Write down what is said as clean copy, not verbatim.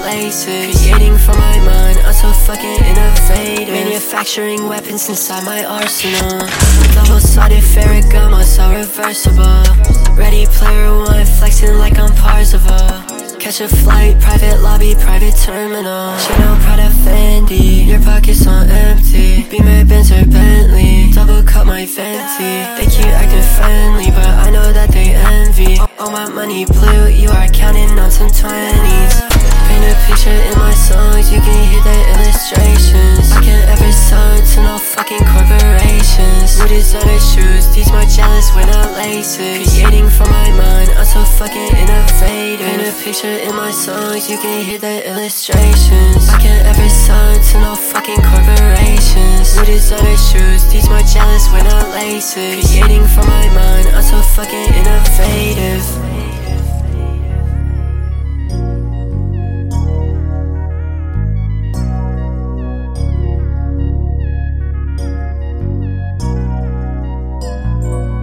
LASIK. Creating from my mind, I'm so fucking innovative. Manufacturing weapons inside my arsenal. Double-sided Ferragamo, so reversible. Ready Player One, flexing like I'm Parzival. Catch a flight, private lobby, private terminal. Chanel, Prada, Fendi, your pockets on empty. Beamer, Benz or Bentley, double cut my Fenty. They keep acting friendly, but I know that they envy. All my money blue, you are counting on some 20s. Paint a picture in my songs, you can hear the illustrations. I can't ever sell to no fucking corporations. New designer shoes, these more jealous when I LASIK. Creating from my mind, I'm so fucking innovative. Paint a picture in my songs, you can hear the illustrations. I can't ever sell to no fucking corporations. New designer shoes, these more jealous when I LASIK. Creating from my mind, I'm so fucking innovative.